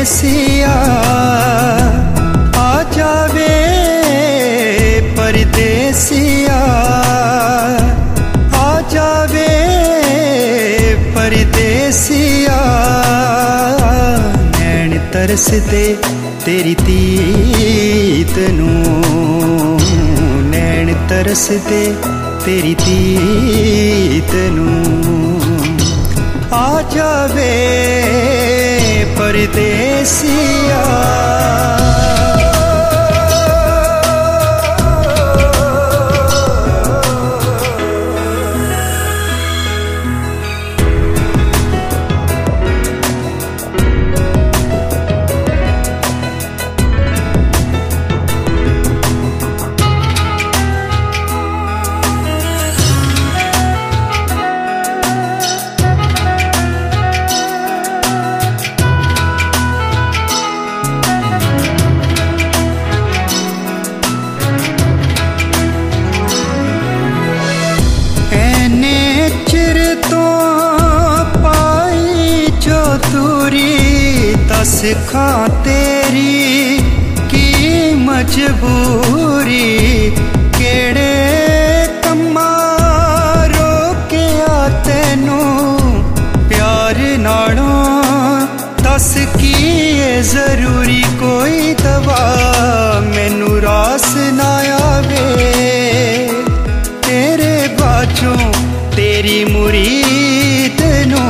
परदेसिया आ जावे परदेसिया आ जावे परदेसिया नैन तरसदे तेरी तीत नूं नैन तरसदे तेरी तीत नूं आ जावे परदेसिया। सिखां तेरी की मजबूरी केड़े कम्मा रोकिया तैनू प्यार नालों दस की जरूरी कोई दवा मैनू रास ना आवे तेरे बाजों तेरी मुरीद नूं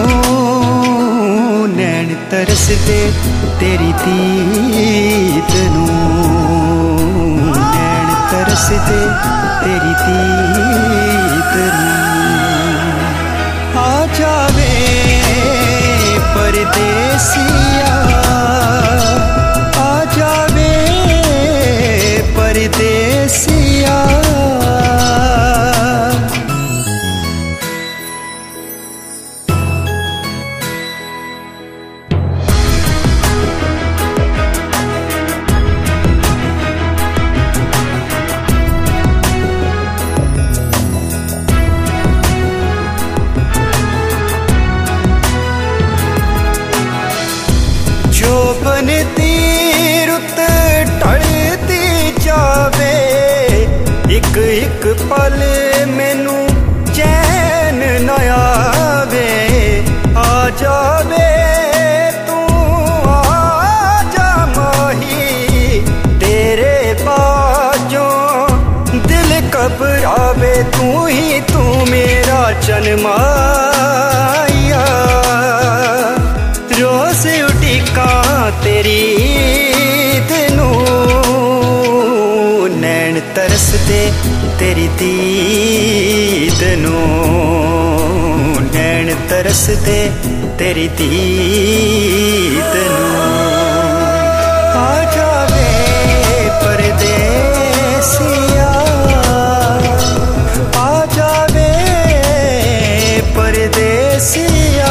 नैन तरसदे तेरी तीत नूं नैन तरसदे तेरी तीत नूं आ जावे परदेसिया आ जावे परदेसिया। बनती रुत ढलती जावे एक एक पल मैनू चैन न आवे आ जावे तू आ जा माही तेरे बाजों दिल घबरावे तू ही तू मेरा जन्माया रोज उठिका तेरी तेनू नैन तरसदे तेरी तीत नूं नैन तरसदे तेरी तीत नूं आ जावे परदेसिया आ जावे परदेसिया।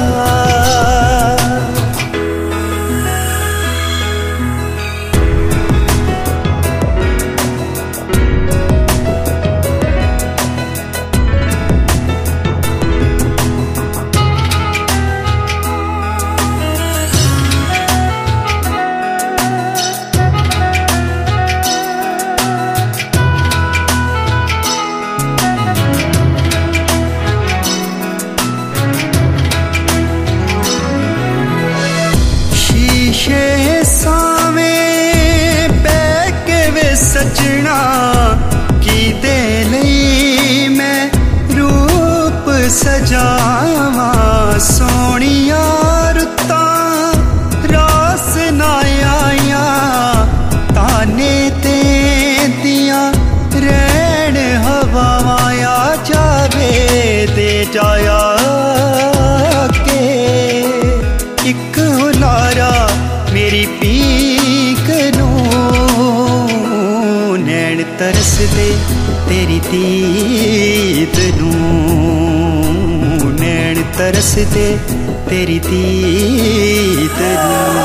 सजना की दे लई मैं रूप सजावा सोनिया रुत्ता रास ना आया ताने ते दिया रैन हवावां आ जावे दे जाया के एक हुलारा मेरी पीक नैन तरसदे तेरी तीत नूं नैन तरसदे तेरी तीत नूं।